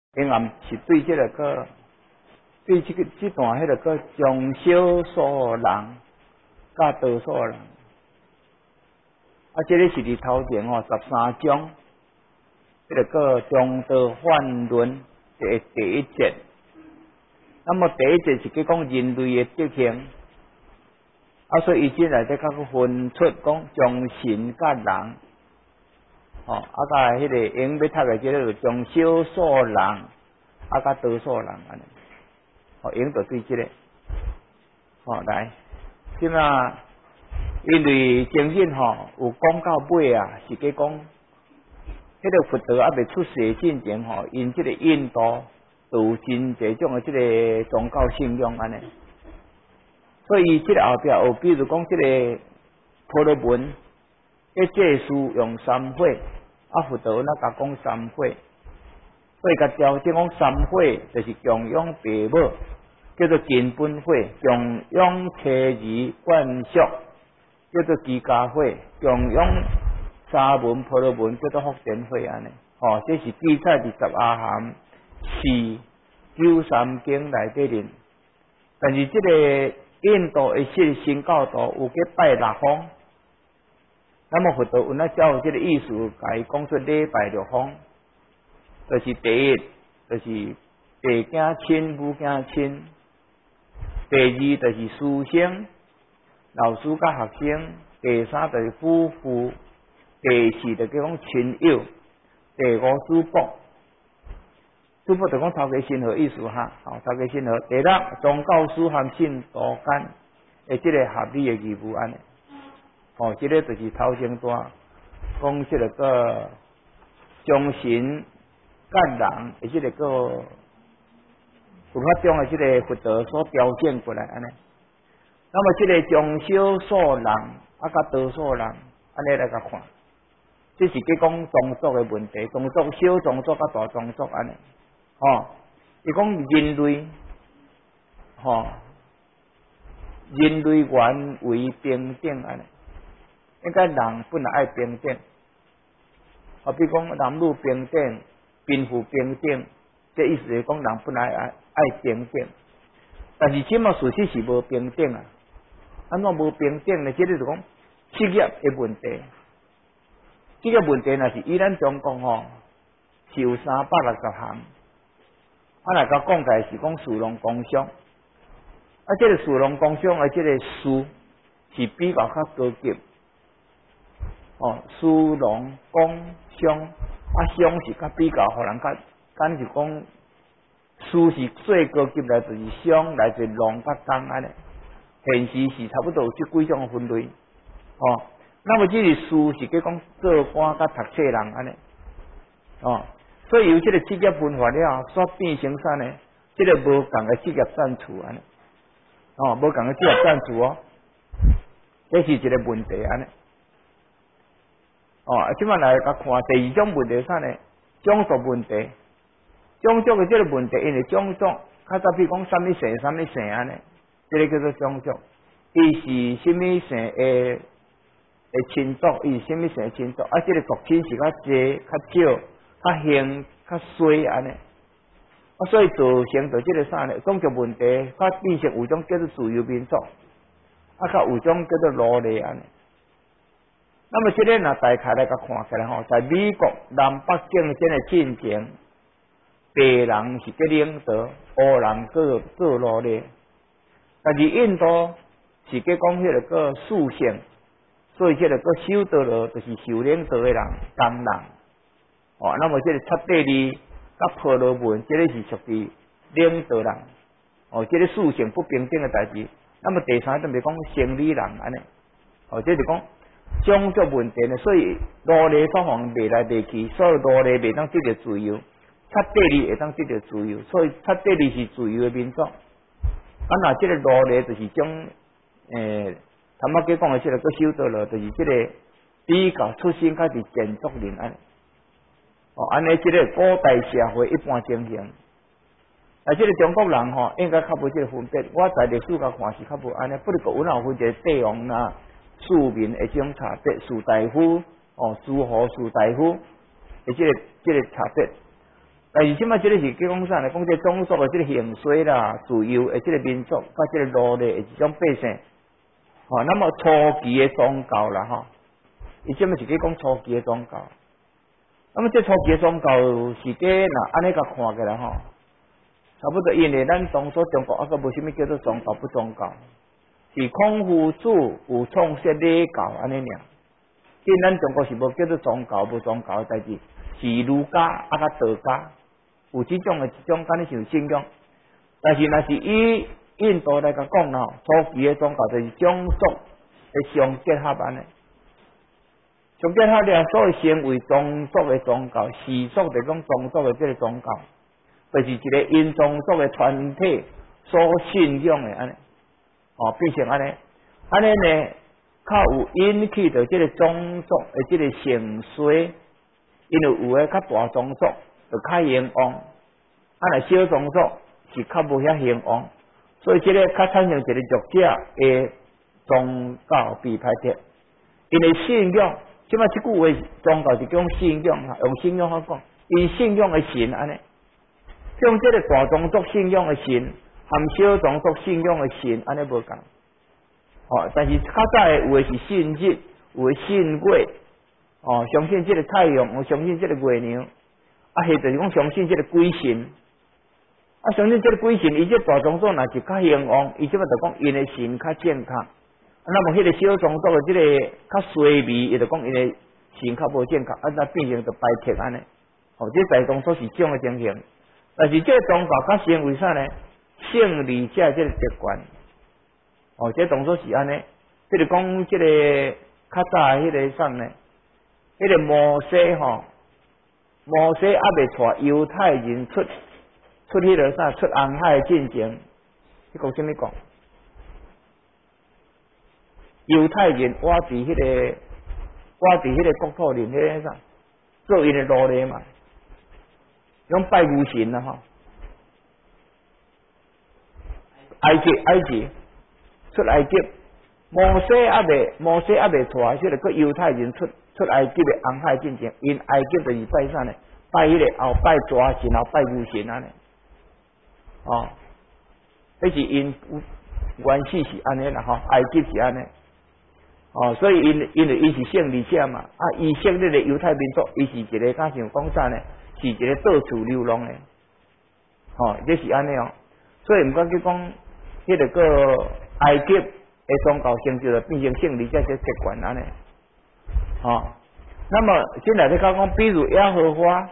因暗是对这个对这段迄个中小数人甲多数人，这个是伫头前13章，这个中道泛论第一节。那么第一节是讲人类的德行，所以伊即内底较分出讲将神甲人，甲迄个英要读的即个将少数人，甲多数人安尼，英就对即个，来，即嘛，因为经典有讲到尾啊，是讲迄个佛陀未出世进前因即个印度有真侪种的即个宗教信仰安尼，所以即个后壁有比如讲即个婆罗门，这书用三会，佛陀那甲讲三会，所以甲调整讲三会就是供养父母，叫做根本会，供养妻儿眷属，叫做居家会，供养沙门婆罗门叫做福田会安尼，这是记载伫十阿含4、9、3经内底面。但是这个印度的新教徒有去拜六方，那么佛陀有那照这个意思，甲伊讲出礼拜六方，就是第一，就是父敬亲，母敬亲；第二，就是师生、老师甲学生；第三，就是夫妇；第四，就叫讲亲友；第五，主仆。主仆就讲头家信号意思哈，头家信号。第六，宗教师和信徒间的这个合理的义务安尼。这个就是头前段讲这个将神甲人的这个佛法中的这个佛陀所雕现过来安尼。那么这个将少数人甲多数人安尼来甲看，这是讲种族的问题，种族小种族甲大种族安尼。伊讲人类，人类原为平等安尼，应该人本来爱平等，比如讲男女平等、贫富平等，这意思是讲人本来爱平等，但是即嘛事实是无平等啊，安怎无平等呢？这个就讲职业的问题，这个问题若是以咱中国是有360项。来甲讲起来是讲士农工商，这个士农工商的这个士是比较较高级，士农工商，商是较比较互人较，咱就讲士是最高级来就是商，来自农甲工安尼，现时是差不多有这几种分类，那么这个士是讲做官甲读册人安尼，所以由这个职业分化了，所变成啥呢？这个无共的职业赞助安尼，无共的职业赞助这是一个问题安尼。即摆来甲看第二种问题啥呢？种族问题，种族的这个问题，因为种族较早比如讲什么姓什么姓安尼，这个叫做种族。伊是什么姓的亲族，伊是什么姓的亲族，这个族亲是较济、较少。较兴较衰安尼，所以造成着这个啥呢？种族问题，它变成有种叫做自由民族，较有种叫做奴隶安尼。那么这个若大概来甲看起来在美国南北竞争的进程，白人是个领导，黑人做奴隶，但是印度是个讲迄个属性，所以这个受到了就是受领导的人工人。那么这个刹帝利甲婆罗门，这个是属于领导人，这个属性不平等的代志。那么第三，就咪讲生理人安尼，这就讲种族问题呢。所以奴隶法方卖来卖去，所有奴隶未当得到自由，刹帝利会当得到自由，所以刹帝利是自由的民族。那这个奴隶就是种他们讲的这个受到了，就是这个比较出身较是贱族人安尼。安尼这个古代社会一般情形，这个中国人应该较无这个分别。我在历史甲看是较无安尼，不过有分一个帝王啦、庶民的这种差别，士大夫、诸侯、士大夫的这个差别。 但是即摆即个是讲啥呢？讲这种族的即个形衰啦、自由的即个民族，甲即个奴隶的一种百姓，那么初期的宗教啦，伊即摆是讲初期的宗教。那么这初期的宗教是安尼甲看起来差不多因为咱当初中国还无啥物叫做宗教不宗教，是孔夫子有创设礼教安尼尔。因咱中国是无叫做宗教不宗教的代志，是儒家甲道家有这种敢若像信仰。但是若是以印度来甲讲初期的宗教就是种族的相结合安尼。相结合了，所以成为种族的宗教，氏族就讲种族的这个宗教。就是一个因种族的团体所信仰的安尼，变成安尼呢，较有引起到这个种族的这个盛衰，因为有的较大种族就较兴旺，若小种族是较无遐兴旺，所以这个较产生一个弱者的宗教被排斥，因为信仰，即摆即句话宗教是讲信仰用信仰好讲，因信仰的神安尼。像这个大种族信仰的神，和小种族信仰的神，安尼无共。但是较早有的是信日，有的信月，相信这个太阳，有相信这个月亮，或就是讲相信这个鬼神，相信这个鬼神，伊这大种族若是较兴旺，伊即摆就讲因的神较健康。那么迄个小种族的这个较衰微，伊就讲因的神较无健康，那变成就排斥安尼。这在当初是这种的情形。但是这个宗教较成为啥呢？胜利者这个特权，这当初是安尼。就是讲这个较早迄个啥呢？迄个摩西摩西还未带犹太人出迄个啥出红海进前，你讲什么讲？犹太人活伫迄个国土里，迄个啥做因的奴隶嘛。用拜牛神啦埃及出埃及，摩西还未带即个犹太人出埃及的红海进前，因埃及就是拜啥呢？拜迄个后拜蛇神，后拜牛神安尼。迄是因原始是安尼啦埃及是安尼。所以因为伊是胜利者嘛，以色列的犹太民族，伊是一个较像讲啥呢？是一个到处流浪的，这是安尼所以毋管去讲，迄个埃及的宗教成就了变成胜利者这特权安尼，那么现在在讲，比如耶和华，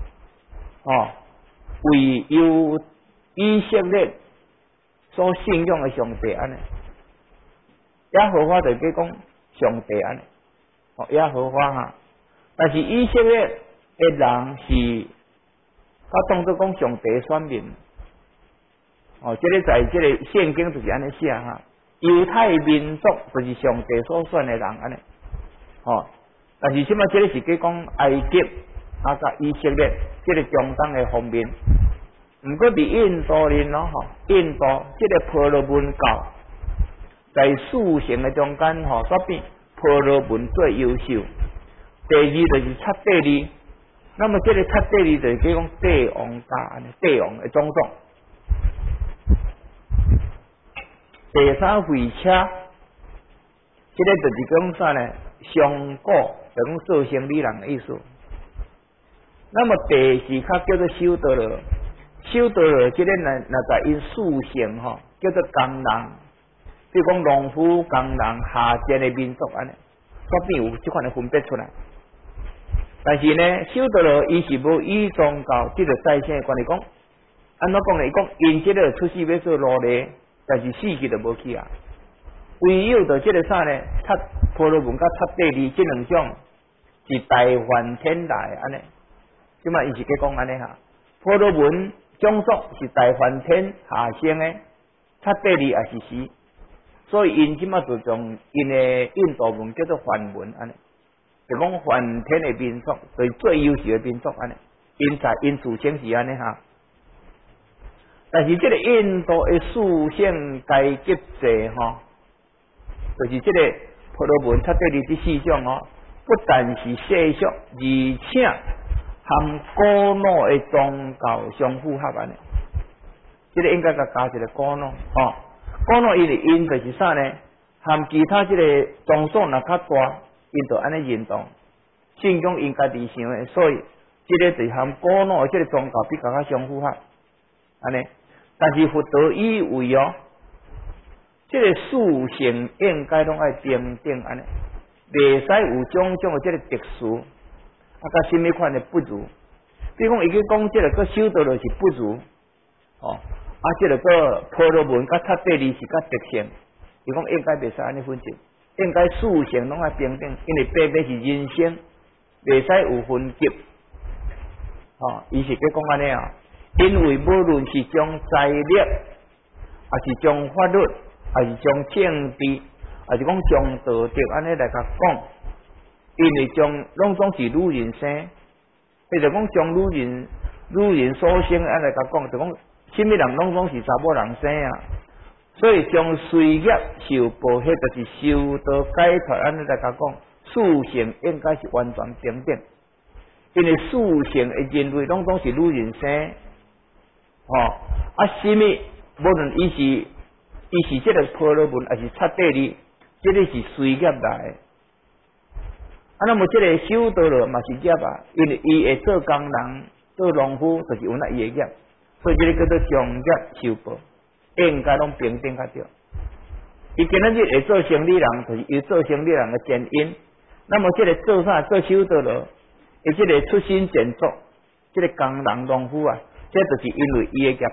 为以色列所信仰的上帝安尼，耶和华就是讲上帝安尼，耶和华但是以色列的人是，当作讲上帝选民，这个在这个圣经就是安尼写犹太民族就是上帝所选的人安尼，但是即摆这个是讲埃及甲以色列这个中东的方面，毋过伫印度人印度这个婆罗门教在四神的中间煞变婆罗门最优秀，第二就是刹帝利。那么这个刹帝利就是讲帝王家，帝王的种族。第三回车，这个就是讲啥呢？上古就讲做生理人的意思。那么第四较叫做修道了，修道了这个若在因四性叫做工人，比如讲农夫、工人、下贱的民族安尼，煞变有这款的分别出来。但是呢，修道了，伊是无以宗教这个在线的关系讲，安怎讲呢？伊讲因这个出世要做奴隶，但是死去就无去啊。唯有着这个啥呢？婆罗门甲刹帝利这两种是大梵天来安尼，即嘛伊是讲安尼婆罗门种族是大梵天下生的，刹帝利也是死，所以因即嘛就将因的印度文叫做梵文安尼。就讲梵天的民族，就是最优秀的民族安尼，因自称是安尼但是这个印度的四姓阶级制就是这个婆罗门刹帝利这四种不但是世俗，而且含古老的宗教相符合安尼，这个应该甲加一个古老哦。古老因就是啥呢？含其他这个宗数若较大，因就安尼认同，信仰因家己想的，所以这个就是含古老的这个宗教比较相符合安尼。但是佛陀以为哦，这个属性应该拢爱平等安尼，袂使有种种的这个特殊，甲什么款的不如。比如讲，伊去讲这个修道就是不如哦，这个婆罗门甲刹帝利是甲特性，伊讲应该袂使安尼分级，应该属性拢爱平等，因为白白是人生，袂使有分级。哦，伊是去讲安尼啊，因为无论是将财力，还是将法律，还是将政治，还是讲将道德安尼来甲讲，因为将拢总是女人生。或者讲将女人所生安来甲讲，就讲什么人拢总是查某人生啊，所以将随业受报，迄就是修道解脱安尼来甲讲，属性应该是完全平等，因为属性的人类拢总是女人生，什么无论伊是这个婆罗门，还是刹帝利，这个是随业来的。那么这个修道了嘛是业啊，因为伊会做工人、做农夫，就是有那伊的业，所以这个叫做将业受报，应该拢平等较对。伊今仔日会做生理人，就是伊做生理人的前因。那么这个做啥做修道了，伊这个出身简作，这个工人、农夫啊，这就是因为伊的业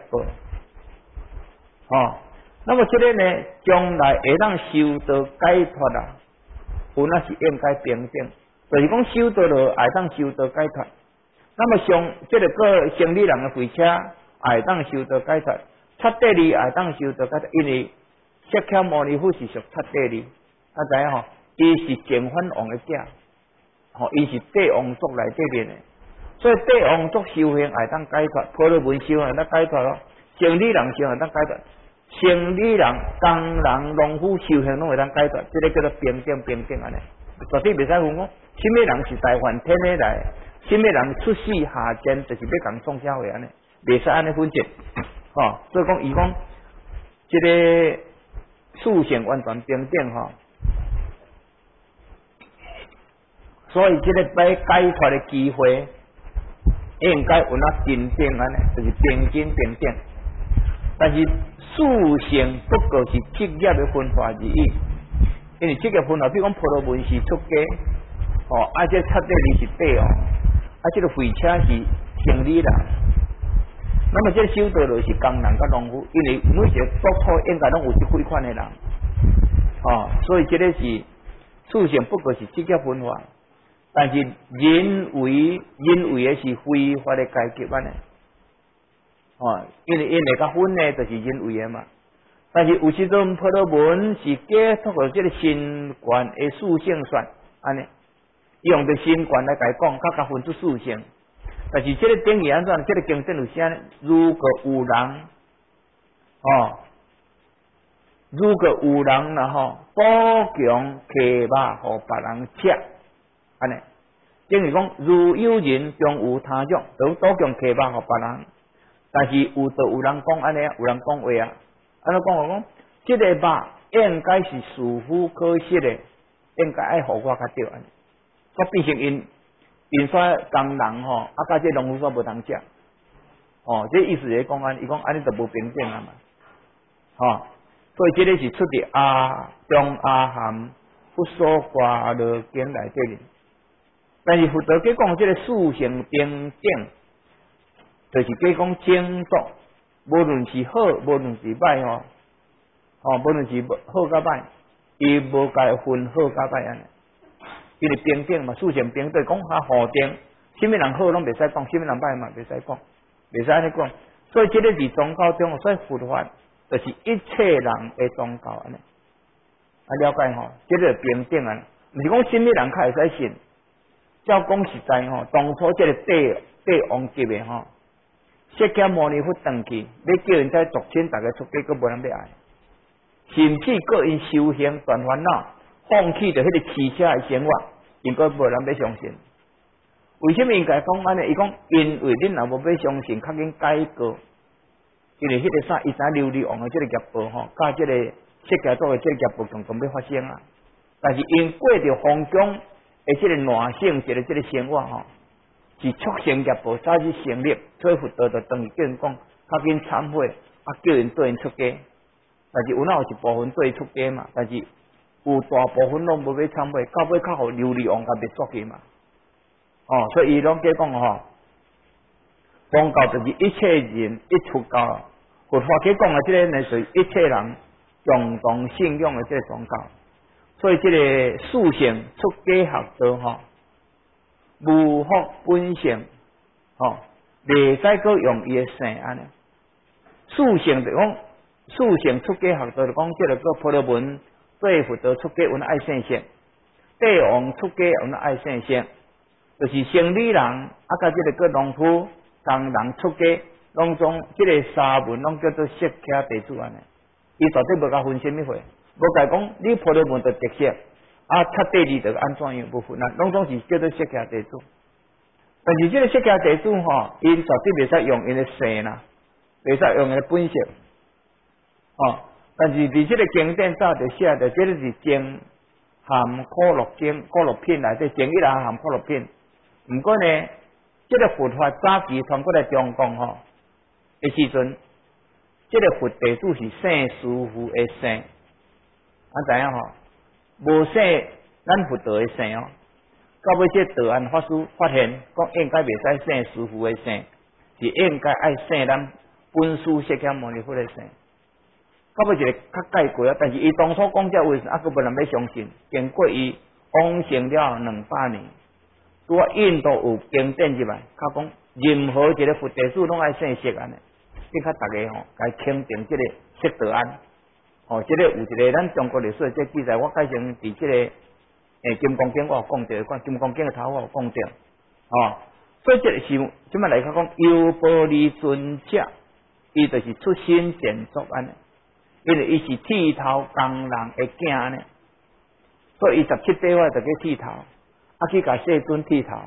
报。那么这个呢，将来会当修道解脱啊。有那是应该平等，就是讲修道了，爱当修道解脱。那么像这个个生理人的飞车，爱当修道解脱；刹帝利爱当修道解脱，因为释迦牟尼佛是属刹帝利，知影吼？伊是净饭王的囝，伊是帝王族内底面的，所以帝王族修行爱当解脱，婆罗门修行爱当解脱咯，生理人修行爱当解脱。生理人、工人、农夫修行拢会当解脱，这个叫做平等安尼，绝对袂使分讲，什么人是大梵天的来，什么人出世下贱，就是要共创社会安尼，袂使安尼分级，所以讲伊讲，这个属性完全平等所以这个要解脱的机会，应该有那平等安尼，就是平等，但是。属性不过是职业的分化而已，因为职业分化，比如讲婆罗门是出家，这刹帝利是帝王，这个飞车是生理人，那么这个修道就是工人甲农夫，因为每一个国土应该拢有这几款的人，所以这个是属性不过是职业分化，但是人为的是非法的阶级安尼。因为甲分呢，就是人为的嘛。但是有时阵婆罗门是解脱了这个心观的属性算，安尼用着心观来解讲，甲分出属性。但是这个定义安怎？这个经典有写呢？如果有人，如果有人赌强摕肉互别人吃，安尼，等于讲如有人中有他种，就赌强摕肉互别人。但是有人讲安尼啊，有人讲话啊，安怎讲？这个肉应该是属乎可惜的，应该爱互我较对安尼。我变成因说工人甲这农夫煞无通食，这意思是讲安，伊讲安尼就无平等啊嘛，所以这个是出自中阿含不说华罗经内底。但是佛陀去讲这个属性平等。就是计讲正道，无论是好，无论是歹无论是好甲歹，伊无该分好甲歹安尼，因为平等嘛，属性平等，讲较互定，什么人好拢袂使讲，什么人歹嘛袂使讲，袂使安尼讲，所以这个是宗教中，所以佛法就是一切人的宗教安尼，了解这个平等啊，毋是讲什么人较会使信，照讲实在当初这个帝王级的释迦牟尼佛回去，要叫人在族亲大家出家，佫无人要爱，甚至佫因修行断烦恼，放弃着迄个汽车的生活，因佫无人要相信。 为什么应该讲安尼？伊讲因为恁若无要相信，较紧改革。因为迄个啥，伊知琉璃王的即个业报吼，甲即个设计组的即个业报共同要发生啊。但是因过着皇宫的即个软性一个即个生活吼，是促成业报早日成立，所以佛道就等于叫人讲较紧忏悔，叫人做因出家。但是有哪有一部分做伊出家嘛？但是有大部分拢无要忏悔，到尾较互琉璃王甲灭绝去嘛。哦，所以伊拢计讲吼，宗教就是一切人一出家。佛法去讲的这个呢，是一切人共同信仰的这个宗教，所以这个素性出家学道吼，无福本性吼，袂使搁用伊的姓安尼。素性就讲，素性出家学道就讲，这个个婆罗门对佛道出家，阮爱姓姓；帝王出家，阮爱姓姓。就是生理人甲这个个农夫、工人出家。拢总即个三文拢叫做释迦地主安尼，伊绝对无甲分什么货，无甲讲你婆罗门的特色，彻底你着安怎样不分啊？拢总是叫做释迦地主。但是即个释迦地主吼，因绝对袂使用因的姓啦，袂使用因的本色，哦。但是伫即个经典早就写着，即个是经含苦乐经、苦乐品内底，经一来含苦乐品。毋过呢，即个佛法早期传过来中国吼。的时阵，这个佛地主是姓师傅的姓，知影吼？无姓咱佛道的姓哦。到尾这道安法师发现，讲应该袂使姓师傅的姓，是应该爱姓咱本师释迦牟尼佛的姓。到尾一个较概括啊，但是伊当初讲这话时，佫无人要相信。经过伊往生了200年，拄啊印度有经典入来，较讲任何一个佛地主拢爱姓释安尼。即较大家吼，该肯定即个释德安，哦，即个有一个咱中国历史即记载，我改成伫即个金刚经我有讲着，看金刚经的头我有讲着，哦，所以即个是即摆来讲优波离尊者，伊就是出身简族安尼，因为伊是剃头工人的囝呢，所以伊17岁就去剃头，去甲世尊剃头，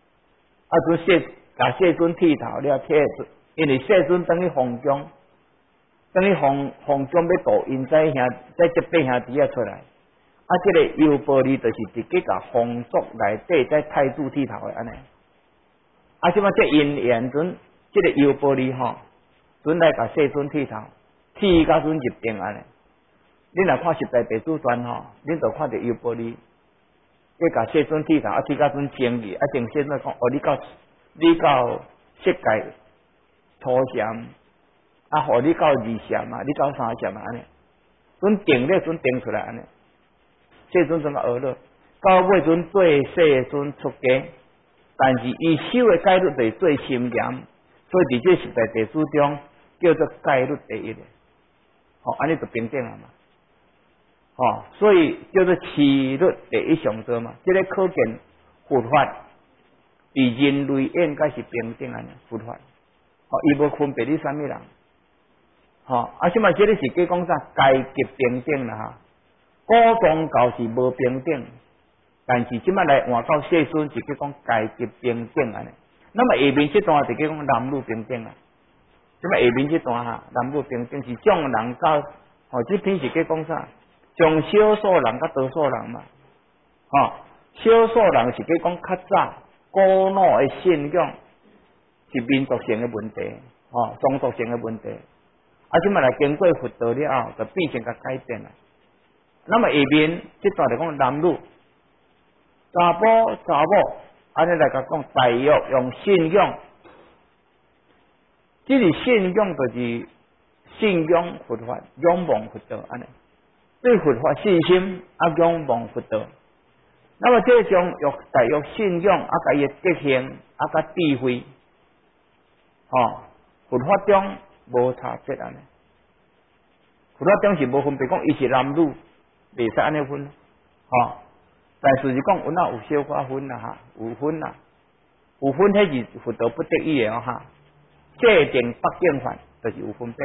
甲世尊剃头了剃。因为世尊等于皇宫，等于皇宫要度因在这8兄弟出来，这个优波离就是直接甲皇族内底在太子剃头的安尼。即摆这因缘阵，这个优波离吼，准来甲世尊剃头，剃甲准入定安尼。恁若看10大地主传吼，恁就看到优波离，去甲世尊剃头，剃甲准正义，正世尊讲，你到世界。初禅，互你到2禅嘛，你到3禅嘛安尼，准定咧，准定出来安尼。世尊怎么学了？到尾准对世尊出家，但是伊修的戒律就是最森严，所以伫这10大地主中叫做戒律第一的。安尼就平等了嘛。所以叫做持律第一上座嘛。这个可见佛法伫人类应该是平等安尼，佛法。伊无分别你啥物人，即摆这个是计讲啥阶级平等啦哈。古宗教是无平等，但是即摆来换到世尊是计讲阶级平等安尼。那么下面这段就计讲男女平等啊。即摆下面这段男女平等是众人甲这篇是计讲啥？从少数人甲多数人嘛，少数人是计讲较早古老的信仰。是民族性的问题，种族性的问题。即摆来经过佛道了后，就变成甲改变了。那么下面这段就讲男女、查甫、查某，安尼来甲讲大约用信仰，这是信仰就是信仰佛法，仰望佛道安尼。对佛法信心仰望佛道。那么这种大约信仰甲伊德行甲智慧。佛法中无差别安尼，佛法中是无分别讲，伊是男女袂使安尼分，但是是讲有哪有小可分啦有分啦，有分迄是佛道不得已的界定北境法就是有分别，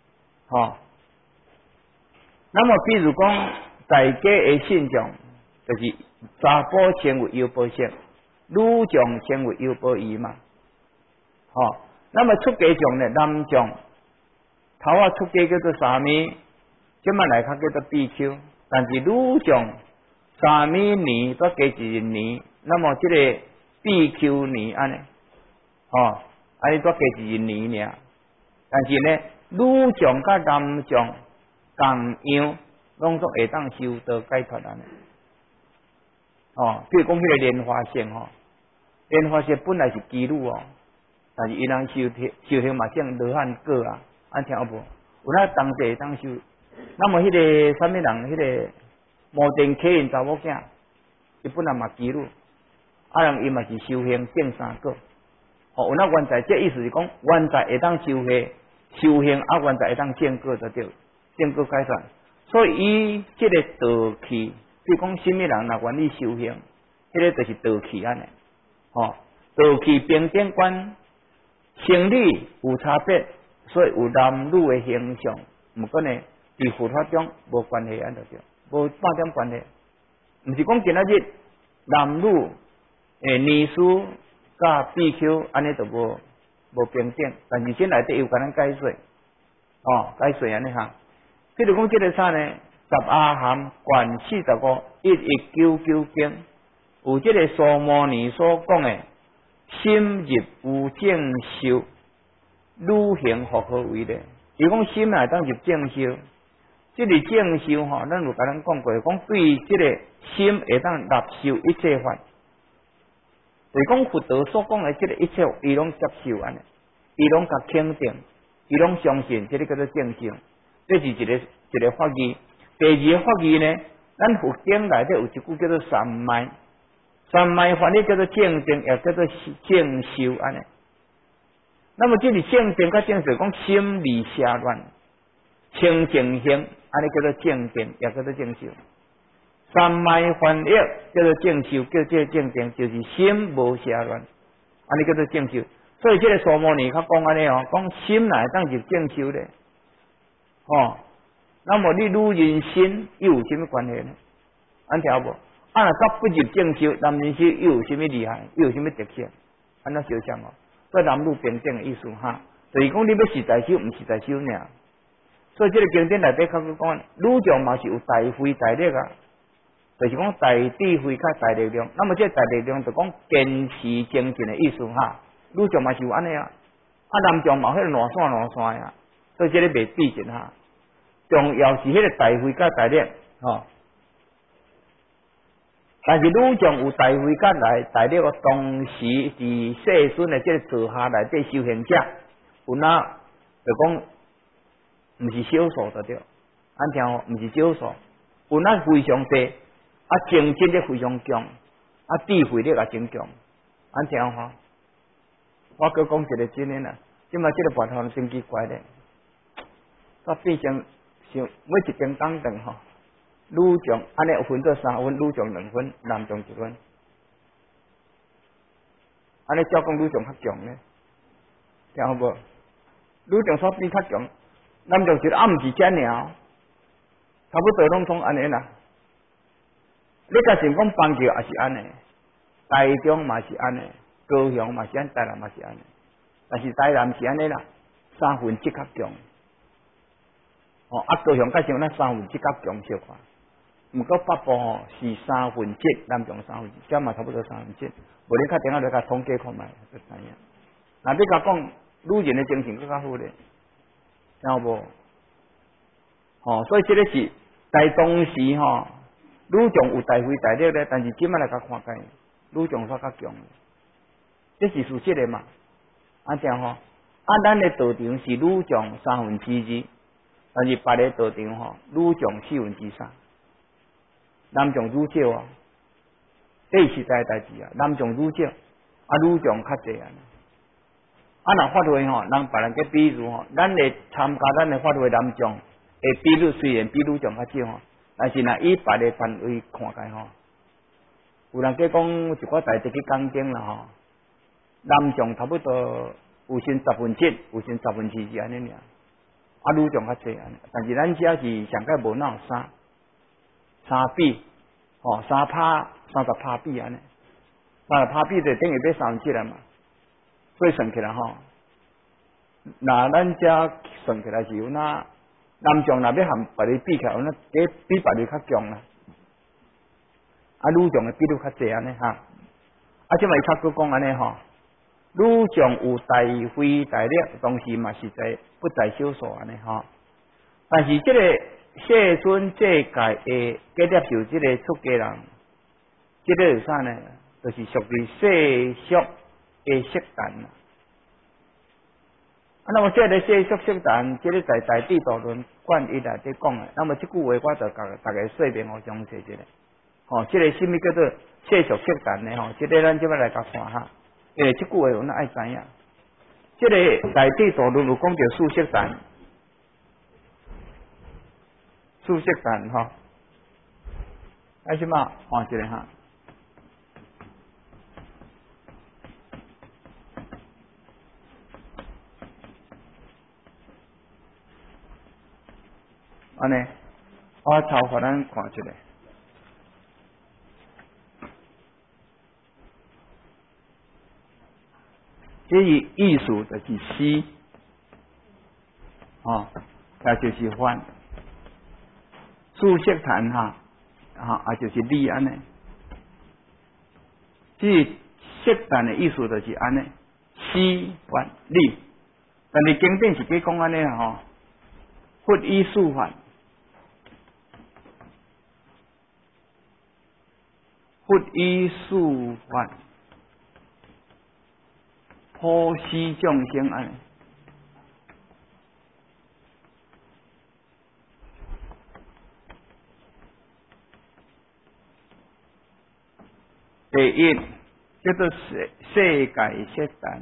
那么比如讲在家的信众，就是查甫称为优波色， 女将称为优婆夷嘛，哦，那么出家将呢，男将头啊出家叫做沙弥，即嘛来较叫做比丘，但是女将沙弥尼都加一年，那么这个比丘尼安尼，哦，安尼都加一年尔，但是呢，女将甲男将同样，拢总会当修道解脱安尼。哦，比如讲迄个莲花仙吼，莲花仙本来是基女哦，但是伊人修行嘛像罗汉果啊，安听有无？有那当地当修，那么迄个啥物人，迄个摩天客因查某囝，伊本来嘛基女，啊人伊嘛是修行正三果，哦，有那原在这意思是讲，原在会当修行啊，原在会当见果就对，见果解脱，所以伊这个道气。比如讲，什么人若愿意修行，迄个就是道气安尼。哦，道气平等观，生理有差别，所以有男女的形象。毋过呢，伫佛法中无关系安就对，无半点关系。毋是讲今仔日男女尼师甲比丘安尼就无平等，但是这内底有甲咱解说，哦，解说安尼哈。比如讲，这个啥呢？十阿含卷45 1199经，有这个苏摩尼所讲的，心入无正修，女行复何为呢？伊讲心内当入正修，这个正修吼，咱有甲咱讲过，讲对这个心会当纳受一切法，就是讲佛陀所讲的这个一切，伊拢接受安尼，伊拢甲肯定，伊拢相信，这个叫做正修，这是一个法义。第二个法义呢，咱佛经内底有一句叫做三昧，三昧法呢叫做正定，也叫做正修安尼。那么这里正定甲正修讲心理邪乱，清净行安尼叫做正定，也叫做正修。三昧法义叫做正修，叫做正定，就是心无邪乱，安尼叫做正修。所以这个苏摩尼他讲安尼哦，讲心内当入正修咧，哦。那么你女人心又有什么关系呢？安听无？啊，若不入正修，男人心又有什么厉害？又有什么特色？安那相像哦，所以男女平等的意思哈，就是讲你要实在修，唔实在修尔。所以这个经典内底较讲，女将嘛是有大慧大力啊，就是讲大智慧甲大力量。那么这大力量就讲坚持精进的意思哈。女将嘛是有安尼啊，男将嘛迄个乱散呀，所以这个袂比劲哈。重要是迄个大慧甲大力，吼。但是女将有大慧甲大力个同时，伫世尊的这个座下内底修行者，有那就讲，毋是少数的对，安听哦，毋是少数，有那非常多，啊，精进力非常强，啊，智慧力也真强，安听吼。我搁讲一个真诶啦，即嘛这个法堂真奇怪咧，煞变成。像每一间讲堂吼，女将安尼有分做3分，女将2分，男将1分。安尼照讲女将较强呢，听好无？女将所比较强，男将1啊，毋是遮尔，差不多拢总安尼啦。你甲想讲邦桥也是安尼，台中嘛是安尼，高雄嘛是安，台南嘛是安尼，但是台南是安尼啦，3分1较强。哦，啊，高雄较像咱3分1较强小看，毋过北部吼是3分1，南将3分1，遮嘛差不多3分1。无你较电话来甲统计看觅，就知影。若你甲讲女人的精神更较好咧，听有无？哦，所以这个是在当时吼，女将有大慧大力咧，但是即摆来甲看起，女将煞较强，这是事实的嘛？安怎吼？啊，咱的道场是女将2/3。但是别个道场吼，女将3/4，男将愈少啊，这是实在代志啊。男将愈少，啊女将较济啊。啊，若法会吼，人别人个比如吼，咱会参加咱的法会男将，会比如虽然比女将较少吼，但是若以别个单位看起吼，有人计讲一寡代志去讲经啦吼，男将差不多有成1/10，有成2/4安尼尔。啊，女将较济安尼，但是咱遮是上界无哪有3比，吼30%比安尼， 拍比就等于要37了嘛，所以算起来吼，那咱遮算起来是有那男将若要含别日比起来，那比别日较强啦，女将的比率较济安尼哈，即卖较佫讲安尼吼，女将有大飞大力，当时嘛是在不在少数安尼吼，但是这个谢尊这届的给接受这个出家人，这个是啥呢？就是属于世俗的色胆啦。那么这个世俗色胆，这个在大地道论观一来在讲的。那么这句话我就甲大家说明互详细一下。这个什么叫做世俗色胆呢？这个咱这摆来甲看哈。因为这句话我们爱知影。这个大地道论有讲到四色胆，四色胆哈。什么？看一下哈。安尼，我抄互咱看一下。这是艺术就是诗，也就是幻，四色坛哈，也就是理安尼。这色坛的艺术就是安尼，诗幻理。但是经典是给讲安尼佛依四幻。佛依四幻，普施众生安尼。第一叫做世界色胆，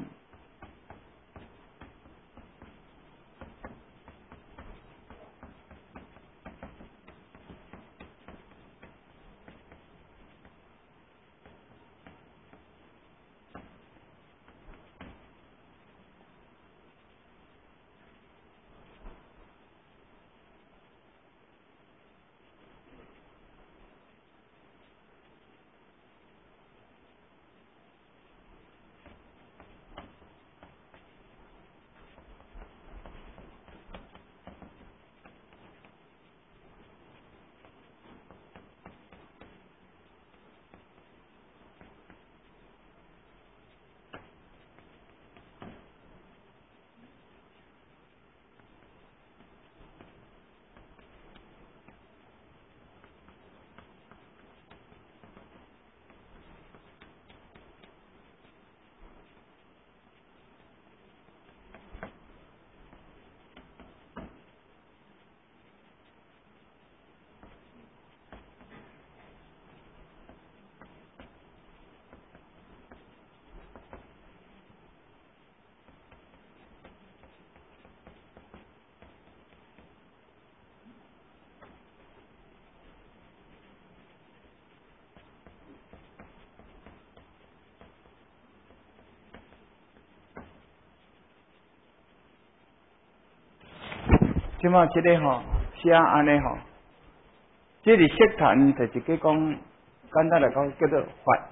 即马这个写安尼这个色坛就是去讲，简单来讲叫做法，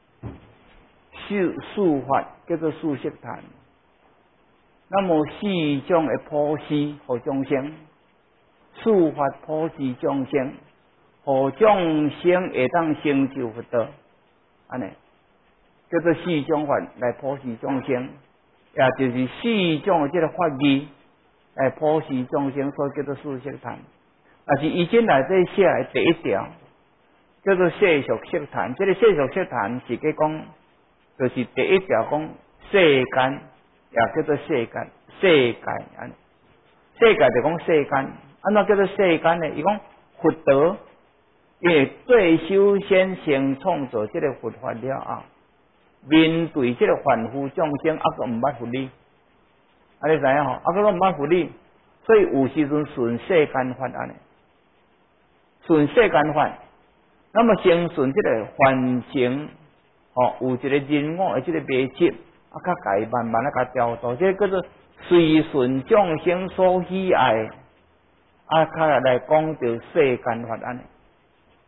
四法叫做四色坛。那么四种的普施和众生，四法普施众生，和众生会当成就佛道，安尼叫做四种法来普施众生，也就是四种的这个法义来普施众生，所以叫做四色坛。但是以前内底写的第一条叫做世俗色坛，这个世俗色坛是去讲，就是第一条讲世间，也叫做世间，世界安尼。世界就讲世间，安怎叫做世间呢？伊讲佛道，因为最首先先创造这个佛法了后，面对这个凡夫众生，个毋捌佛理，你知影个拢毋捌佛理，所以有时阵顺世间法安尼。顺世间法，那么先顺这个环境，有一个人我的这个秘籍，较家己慢慢甲调度，这个叫做随顺众生所喜爱，较来讲到世间法安尼。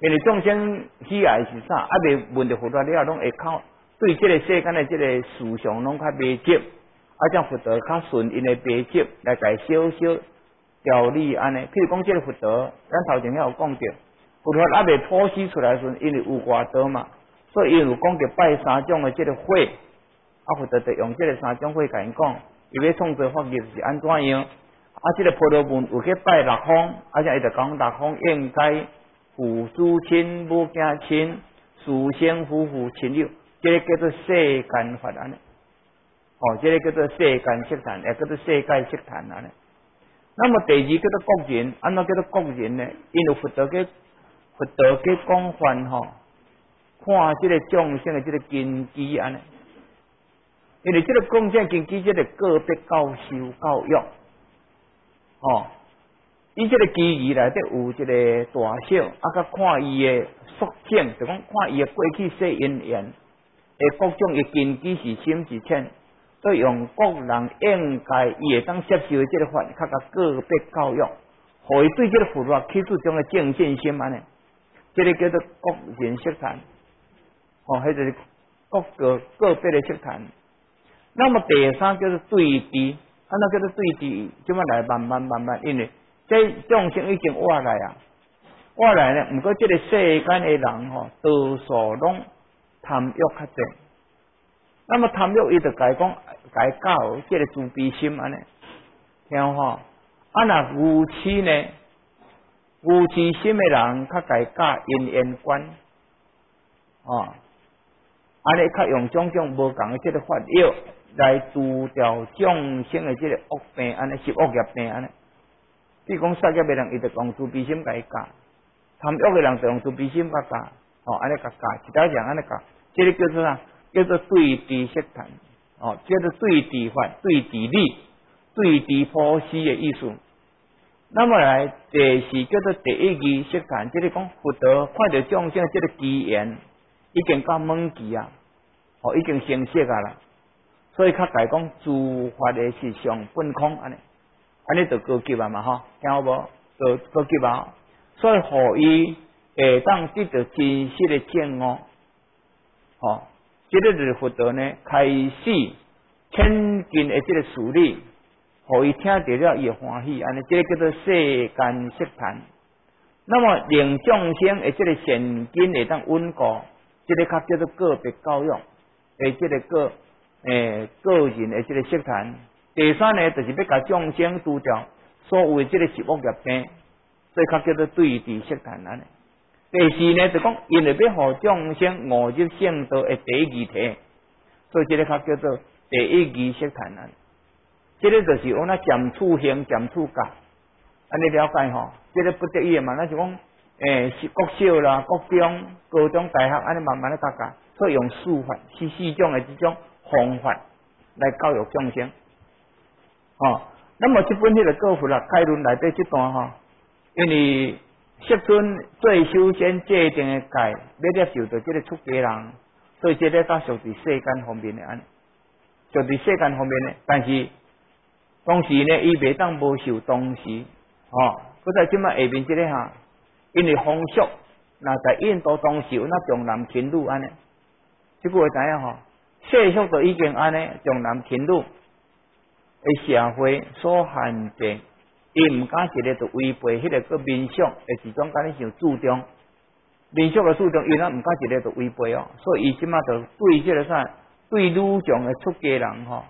因为众生喜爱是啥？啊，未闻到佛法了，拢会靠对这个世间的这个思想拢较迷执，啊，将佛陀较顺因的迷执来改小小调理安尼。譬如讲，这个佛陀，咱头前遐有讲到，佛法还未普施出来时，因为有外道嘛，所以因有讲到拜三种的这个火，啊，佛陀就用这个三种火甲因讲，伊要创造法业是安怎样？啊，这个婆罗门有去拜六方，啊，像伊就讲六方应该。父祖亲，母家亲，殊生夫妇亲友，这个叫做世间法安尼。哦，这个叫做世间色坛，也叫做世界色坛安尼。那么第二叫做国人，安怎叫做国人呢？因为佛陀嘅广泛吼，看这个众生的这个根基安尼。因为这个众生根基，这个个别教修教育，哦。伊这个基义内底有一个大小，啊，甲看伊的属性，就讲看伊的过去世因缘，各种的根基是深是浅，所以用各人应该伊会当接受的这个法，较甲个别教育，互伊对这个佛法起出种的正信心安尼，这个叫做个人色坛，哦，迄就是个别的色坛。那么第三叫做对治，安怎叫做对治？怎么来慢慢，因为这众生已经活来啊，活来呢。不过这个世间的人吼，多数拢贪欲较济。那么贪欲伊就甲伊讲，甲伊教这个慈悲心安尼，听吼。啊，那无痴呢？无痴心的人较甲伊教因缘观，哦，安尼较用种无共的这个法药来除掉众生的这个恶病，安尼是恶业病安尼。比如讲，杀业的人，伊就用慈悲心甲伊教；贪欲的人就用慈悲心甲教，哦，安尼甲教，其他人安尼教，这个叫做啥？叫做对治色坛，哦，叫做对治法、对治理、对治普施的意思。那么来，这是叫做第一义色坛，即个讲佛陀看到众生这个机缘已经到门期啊，哦，已经成熟啊啦，所以较解讲诸法的是上本空安尼。安尼就高级啊嘛吼，听好无？就高级啊，所以互伊会当得到真实的证悟，吼，这个就是佛陀呢开始千金的这个事理，互伊听到了伊欢喜，安尼这个叫做世间色坛。那么令众生的这个善根会当稳固，这个较叫做个别教育，这个个人的这个色坛。第三呢，就是要甲众生除掉所有的这个十恶业病，所以较叫做对治色坛安尼。第四呢，就讲因为要互众生悟入圣道的第一义体，所以这个较叫做第一义色坛安尼。这个就是我那渐处行渐处教，安尼了解吼？这个不得已嘛，咱是讲国小啦、国中、高中、大学安尼慢慢的教，所以用四法四种的这种方法来教育众生。哦，那么这本迄个过佛啦，概论内底这段吼，因为释尊最首先界定的界，要接受到这个出家人，所以这个较属于世间方面的安，属于世间方面的，但是当时呢，伊袂当无受当时，哦，搁在即摆下面这个哈，因为风俗，那在印度当时有那重男轻女安尼，这个会知影吼，世俗就已经安尼重男轻女。社会所限制，伊毋敢一个就违背迄个个民俗的一种敢若像注重民俗的注重，伊若毋敢一个就违背哦，所以伊即马就对即个啥，对女众的出家人吼，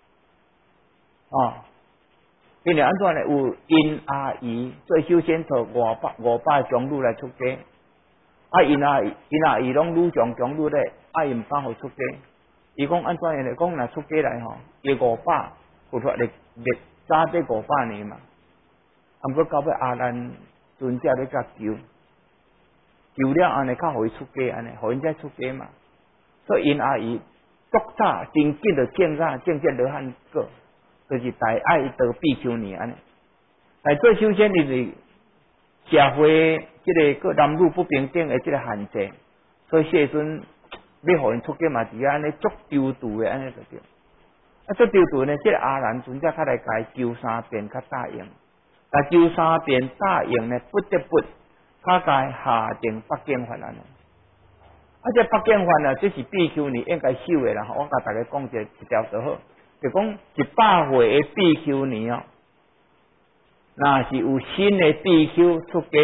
因为安怎呢？有因阿姨最首先从500强女来出家，因阿姨拢女众强女咧，伊毋敢互出家，伊讲安怎样咧？讲若出家来吼，伊500。佛法历早得500年嘛，毋过到尾阿难尊者咧甲求了安尼，较互伊出家安尼，互因才出家嘛。所以因阿姨足早真紧就证这罗汉果，就是大爱得比丘尼安尼。但最首先就是社会这个个男女不平等的这个限制，所以世尊要互因出家嘛，是安尼足周度的安尼就对。这条途呢，这个阿难尊者较来求3遍，较答应。但求3遍答应呢，不得不他该下定北京法案。这北京法呢，这是必修年应该修的啦。我甲大家讲一条就好，就讲100岁的必修年哦。那是有新的必修出家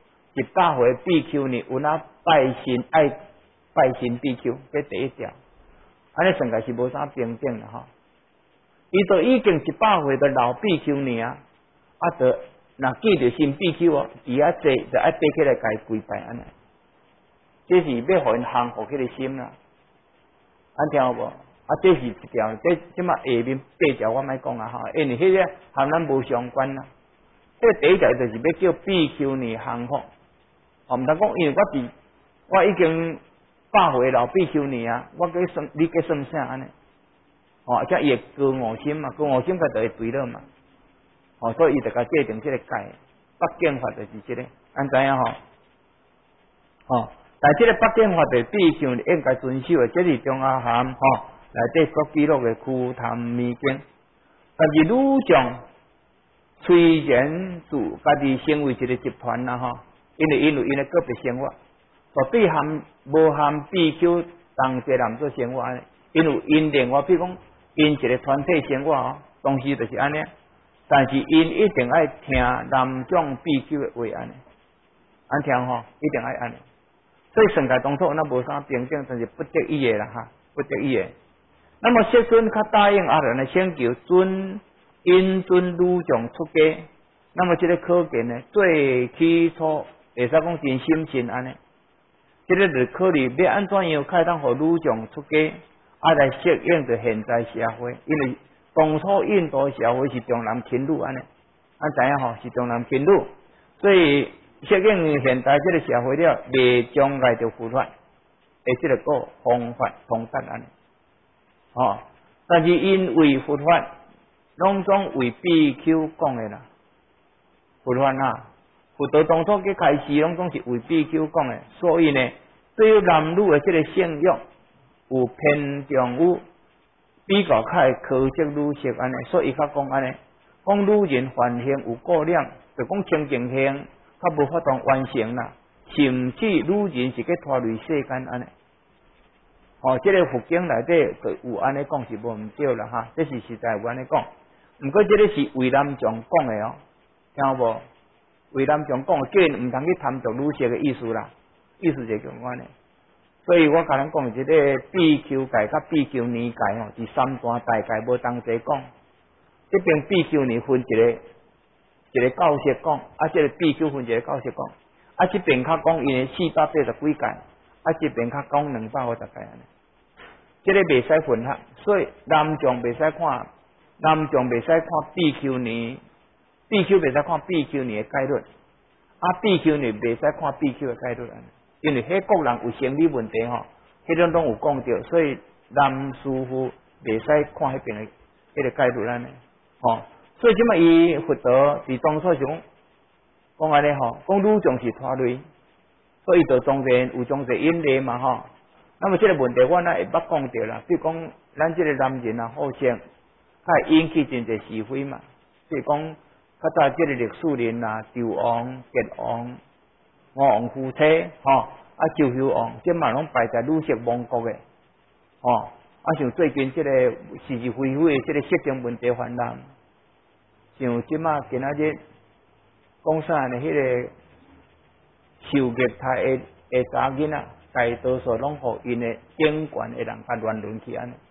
，100岁必修年有那拜神爱拜神必修，这第一条。安尼算个是无啥平等啦吼。伊都已经100岁的老必修年啊，得若记着新必修哦，伊啊坐就爱爬起来家跪拜安尼。这是要互因降服迄个心啦，听有无？这是一条，这即马下面8条我莫讲啊吼，因为迄个和咱无相关啦。这第一条就是要叫必修年降服，毋通讲，因为我已经100岁老必修年啊，我计算你计算啥安尼？这伊会高傲心嘛，高傲心佢就会对了嘛。所以伊就甲制定这个改北京法就是这个，安知影吼？但这个北京法的必修应该遵守的，这是中阿含内底所记录的枯潭迷经。但是儒将虽然自家己成为一个集团啦吼，因为因的个别生活，绝对无含必修同齐人做生活安尼，因为因另外比如讲因一个团体生活哦，当时就是安尼。但是因一定爱听南种必修的话安尼，听吼，一定爱安尼。所以上界当初那无啥平等，但是不得已的啦哈，不得已的。那么薛尊他答应阿人的请求，因尊儒将出家。那么这个可见呢，最起初会使讲真心信安尼。这个就考虑要安怎样开当互儒将出家，来适应着现在社会，因为当初印度社会是重男轻女安尼，知影吼是重男轻女，所以适应现在这个社会了，未将来就佛法，会这个个方法通达安尼，但是因为佛法拢总为比丘讲的啦，佛法啊，佛道当初嘅开始拢总是为比丘讲的，所以呢，对于男女的这个性欲有偏重有比较较会苛责女色安尼，所以伊较讲安尼，讲女人凡行有过量，就讲清净行较无法当完成啦，甚至女人是去拖累世间安尼。这个佛经内底就有安尼讲是无毋对啦哈，这是实在有安尼讲。毋过这个是为南将讲的哦，听有无？为南将讲，叫因毋通去贪着女色的意思啦，意思就是咁安尼。所以我甲咱讲，这个比丘戒甲比丘尼戒是三段大概无同齐讲。这边比丘尼分一个教室讲，这个比丘分一个教室讲，这边较讲因的480几戒，这边较讲250戒安尼。这个袂使混合，所以男将袂使看，比丘尼，比丘袂使看比丘尼的戒律，比丘尼袂使看比丘的戒律安尼。因为迄国人有生理问题吼，迄种拢有讲到，所以男师傅袂使看迄边的迄个戒律安尼，所以即马伊佛陀是当初是讲安尼吼，讲女将是拖累，所以就当然有种个因例嘛吼。那么这个问题我会捌讲到啦，比如讲咱这个男人啊，好像会引起真侪是非嘛，比如讲较早这个历史人啊，紂王、桀王。五王夫妻，周幽王，这嘛拢败在女色亡国的，像最近这个是非非的这个色情问题泛滥，像即马今仔日讲啥呢？迄个受虐待的查囡仔，大多数拢互因的警官的人甲乱伦去安尼，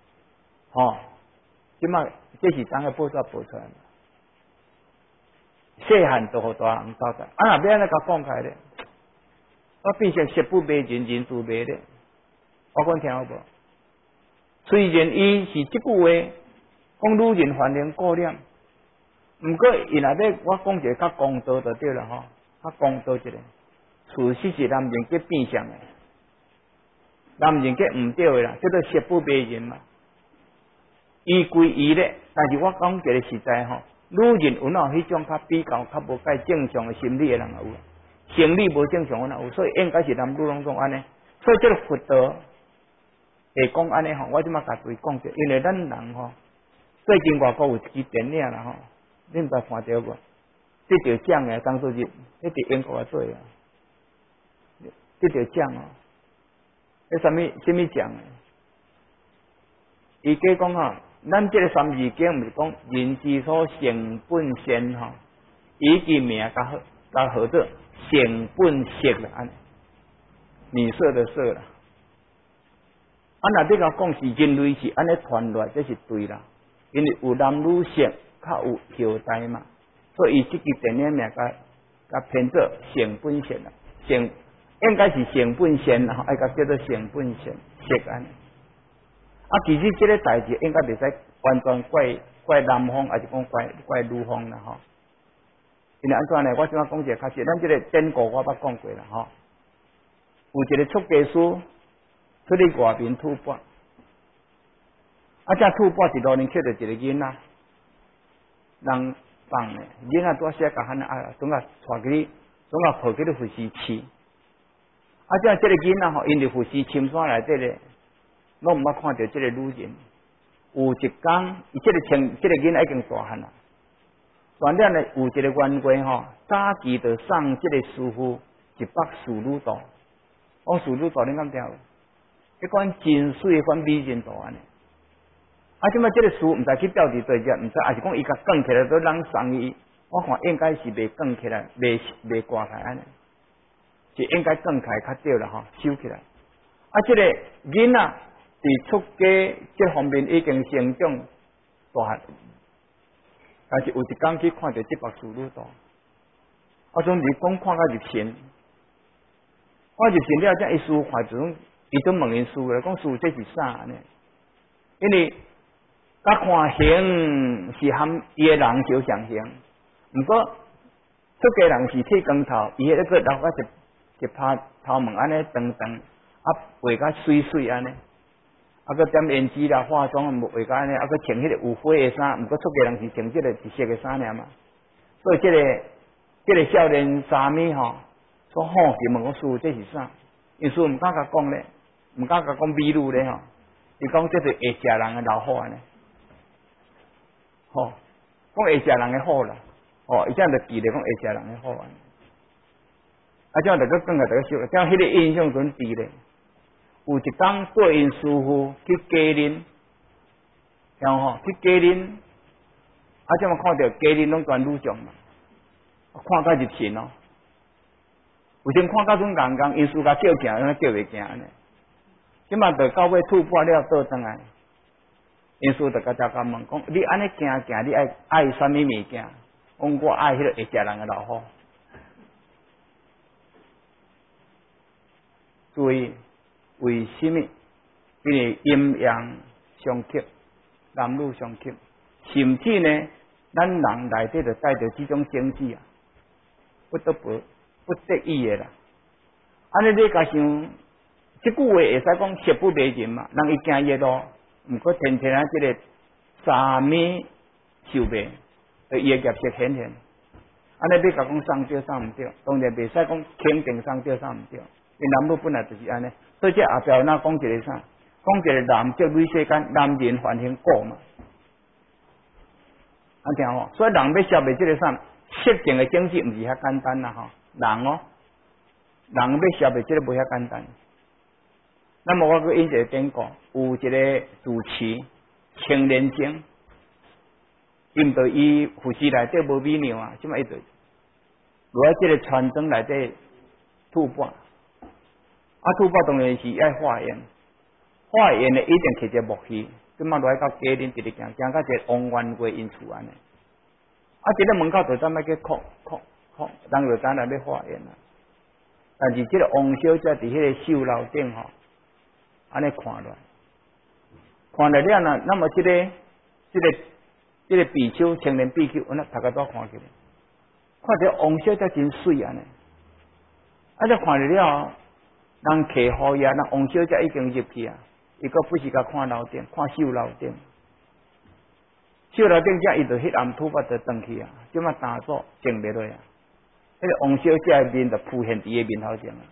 即马这是当个报纸报出来。细汉都互大人交代，若要安尼甲讲开咧，我变成食不昧人，人自昧咧。我讲听有无？虽然伊是即句话，讲女人反应过量，毋过伊若要我讲一个较公道就对了较公道一个。事实是男人计变相的，男人计毋对的啦，叫做食不昧人嘛。伊归伊咧，但是我讲一个实在女人有哪迄种较比较较无介正常的心理的人也有，生理无正常的人有，所以应该是男女拢讲安尼。所以这个佛道会讲安尼我即马甲对讲者，因为咱人最近外国有一支电影啦你毋知看着无？得奖的当初是迄伫英国做的， 得着奖哦。迄什么奖？伊计讲吼，咱这个三字经毋是讲人之初性本善吼，伊个名甲合作性本色啦，安女色的色啦。若要甲讲是人类是安尼传来，这是对啦，因为有男女性，较有后代嘛，所以伊这支电影名甲偏做性本善啦，性应该是性本善啦，爱甲叫做性本善色安尼。其实这个代志应该袂使完全怪男方，还是讲怪女方啦吼。因为安怎呢？我即摆讲一个较实，咱这个典故我捌讲过啦吼。有一个出家师出去外面吐蕃，这吐蕃一路呢，捡到一个囡仔，人放的囡仔拄小甲汉总甲带去，总甲抱去咧富士市。这个囡仔吼，因为富士深山内底咧。我毋捌看到这个女人，有一天，伊这个囡仔已经大汉啦。大了呢，有一个冤家吼，早期就送这个师傅一百仕女刀。仕女刀你敢知？迄款真水，款美人刀安尼。即摆这个师毋知去钓伫对只，毋知，还是讲伊甲绑起来都人送伊。我看应该是未绑起来，未挂开安尼，是应该绑起来较对啦吼，收起来。这个囡仔。伫出家这方面已经成长大，但是有一天去看到这把仕女刀，总是讲看甲入神，看入神了，这伊师傅看就伊都问因师傅讲师傅这是啥呢？因为甲看形是和伊个人相像形，毋过出家人是剃光头，伊迄个留甲一拍头毛安尼长长，画甲水水安尼。个点胭脂啦，化妆无画甲安尼，个穿迄个有花的衫，毋过出家人是穿即个一色的衫尔嘛。所以这个少年查咪吼，说好奇问我师傅这是啥？因师傅毋敢甲讲咧，毋敢甲讲美女咧吼。伊讲这是会食人的老虎安尼，讲会食人的虎啦，伊这样就记咧讲会食人的虎安尼。这样就个讲个就个修，这样迄个印象准记咧。有一天对因师傅去家林，然后去家林，这么看到家林拢全女将嘛，看甲入神哦。有阵看甲准硬硬，因师傅甲叫行，叫袂行安尼。即马就到尾吐破了倒转来，因师傅就甲问讲：你安尼行，你爱什么物件？讲我爱迄个会食人的老虎。所以。为什么？因为阴阳相克，男女相克，甚至呢，咱人内底就带着这种精气啊，不得已的啦。安尼你甲想，这句话会使讲食不为人嘛？人伊惊热咯，毋过天天这个三米受命，伊个业色显现。安尼你甲讲上对上毋对，当然袂使讲肯定上对上毋对。因男女本来就是安尼。所以这后壁有哪讲一个啥？讲一个男叫女世间，男人反成果嘛。听吼，所以人要消灭这个啥色情的经济，毋是遐简单啦吼。人要消灭这个无遐简单。那么我去引一个典故，有一个主持青年精，因着伊富士内底无美娘啊，即摆伊就落喺这个传宗内底吐蕃。吐蕃当然是爱化缘，化缘呢一定摕一个木器，即马落来到家林直直行到一个王元贵因厝安尼。这个门口就专门去敲，人就等来要化缘啦。但是这个王小姐伫迄个绣楼顶吼，安尼看落了呢，那么这个比丘青年比丘，那大家都看起来，看到王小姐真水安尼，这看了。人客户呀，那王小姐已经入去啊，伊个不是甲看楼顶，看绣楼顶，绣楼顶遮伊就迄暗吐蕃就转去啊，即马打坐静袂落啊，迄个王小姐的面就浮现伫伊面头前啊，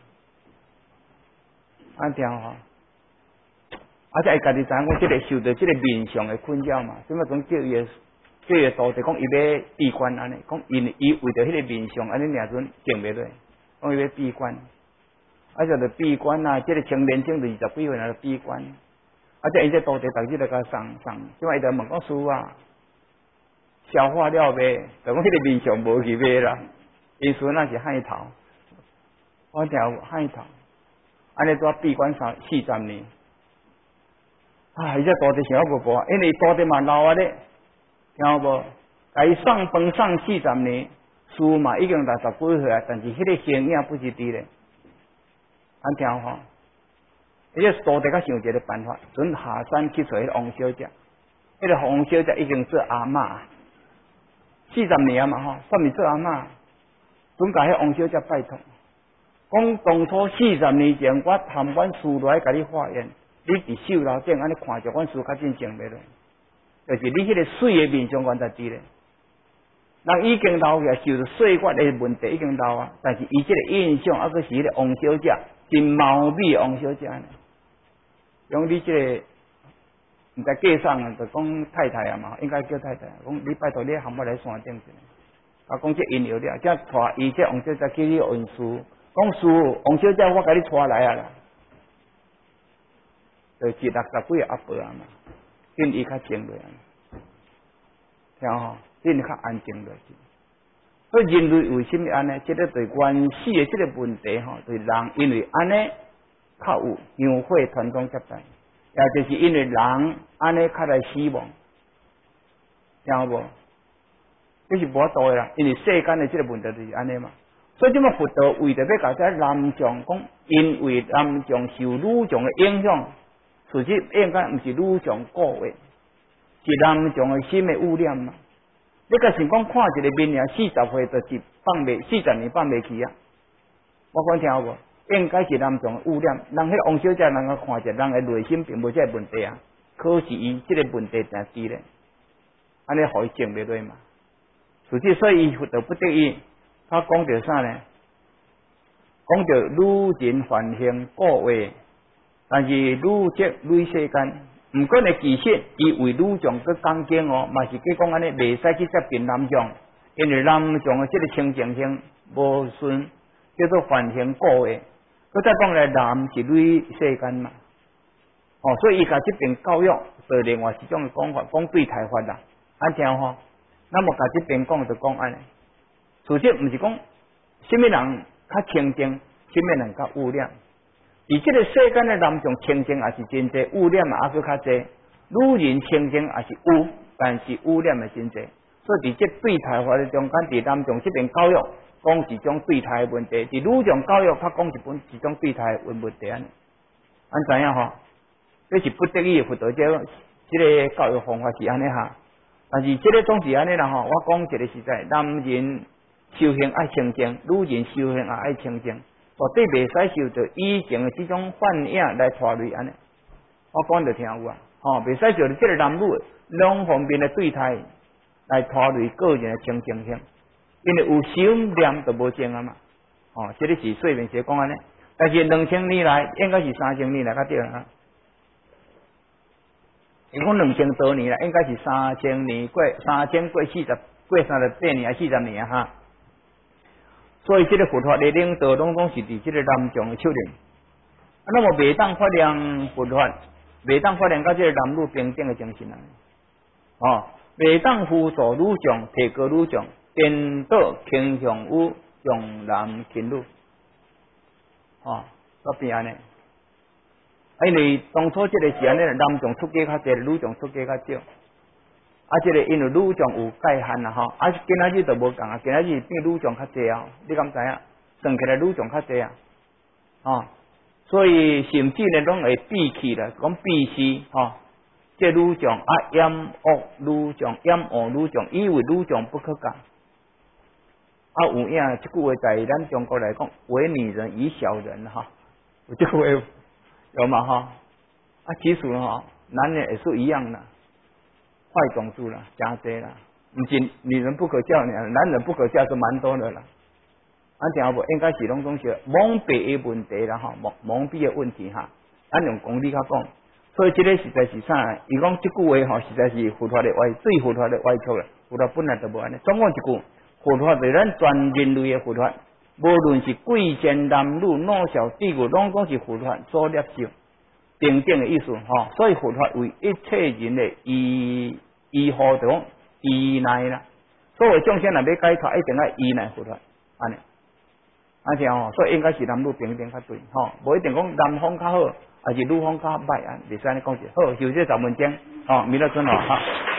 听吼，且伊家己知影讲，即个受到即个面上的困扰嘛，即马讲叫伊徒弟讲伊要闭关安尼，讲伊为着迄个面上安尼尔阵静袂落，讲伊要闭关。 就闭关啊，这个青年症20几岁就闭关，因这道地逐日来甲送，即摆伊就问讲师啊，消化了未？就讲迄个面相无去买啦，因孙那是害头，我条害头，安尼拄闭关40年，伊这道地想要无无，因为道地嘛老啊咧，听有无？甲伊送饭送40年，师嘛已经60几岁啊，但是迄个形影不是伫咧。安听吼，伊个道地较想一个办法，准下山去找迄个王小姐，迄个王小姐已经做阿嬷，40年嘛吼，算是做阿嬷，准甲迄王小姐拜托，讲当初40年前，我含阮师来甲你化验，你伫手楼顶安尼看着阮师较真正袂咧，就是你迄个水的面相原在伫咧。人已经老去，受着岁月的问题已经老啊，但是伊即个印象还阁是迄个王小姐，真貌美王小姐呢。讲你即个毋知介绍啊，就讲太太啊嘛，应该叫太太。讲你拜托你含我来山顶去，啊，讲这因有了，才带伊这王小姐去你运输，讲师王小姐我甲你带来啊啦，就是60几个阿伯啊嘛，因伊较静落啊，听吼。恁较安静落去，所以人类为什么安尼？即个对原始的即个问题吼，对人因为安尼较有香火传宗接代，也就是因为人安尼较来死亡，听有无？这是无法度的啦，因为世间的即个问题就是安尼嘛。所以即么佛陀为着要甲这男众讲，因为男众受女众的影响，实际应该毋是女众故的，是男众的心的污染嘛。你甲想讲看一个面啊，40岁就是放袂40年放袂起啊！我讲听有无？应该是男众污染，人迄个王小姐人个看者，人个内心并无这个问题啊。可是伊即个问题真低咧，安尼互伊静袂落嘛。所以伊就不得已，他讲着啥呢？讲着女人凡行过话，但是女则累世间。毋过呢，其实伊为女众去讲经哦，嘛是去讲安尼，袂使去接近男众，因为男众的即个清净性无顺，叫做凡行过的。佮再讲咧，男是累世间嘛，哦，所以伊甲即边教育，就另外一种讲法，讲对台法啦，安听吼。那么甲即边讲就讲安尼，实际毋是讲什么人较清净，什么人较污染。而这个世间的男众清净也是真济，污染也佫较济；女人清净也是有，但是污染也真济。所以伫这对台法的中间，伫男众这边教育讲是种对台的问题，伫女众教育较讲一种对台的问题安。安怎样吼？这是不得已的佛陀这个教育方法是安尼哈。但是这个总是安尼啦吼。我讲一个实在，男人修行爱清净，女人修行也爱清净。绝对袂使受着以前的这种幻影来拖累安尼，我讲着听有啊，袂使受着这个男女两方面的对待来拖累个人的清净性，因为有心念就无净啊嘛，这个是说明是讲安尼，但是2000年来应该是3000年来较对啊，伊讲2000多年啦，应该是3000年过3000过40过38年还40年哈。所以，这个佛法的领导拢是伫这个男众的手里。那么，袂当发扬佛法，袂当发扬到这个男女平等的精神啊！袂当辅助女众，提高女众，颠倒倾向于重男轻女。嗰边安尼，因为当初这个是安尼，男众出家较济，女众出家较少。这个因为女众有界限啦吼，今仔日就无共啊，今仔日变女众较济啊，你敢知影？算起来女众较济啊，所以甚至呢，拢会避弃啦，讲避世这女众掩恶女众，掩恶女众，以为女众不可教。有影这句话在咱中国来讲，为女人以小人哈，有这句话有嘛哈？其实男人也是一样的。坏种子啦，真多啦，不仅女人不可教，男人不可教是蛮多的啦。听有无？应该是拢讲是蒙蔽的问题啦，蒙蔽的问题哈。咱用公理较讲，所以这个实在是啥？伊讲这句话实在是佛法的歪，最佛法的歪曲了。佛法本来就无安尼。总讲一句，佛法是咱全人类的佛法， 无论是贵贱男女老少低幼，拢讲是佛法所摄受平等的意思吼。所以佛法为一切人的依护着讲依赖啦。所有众生若要解脱，一定要依赖佛法，安尼。而且吼，所以应该是男女平等较对吼，无一定讲男方较好，还是女方较歹啊，袂使安尼讲是好。就这10分钟，吼，弥勒尊哦，好。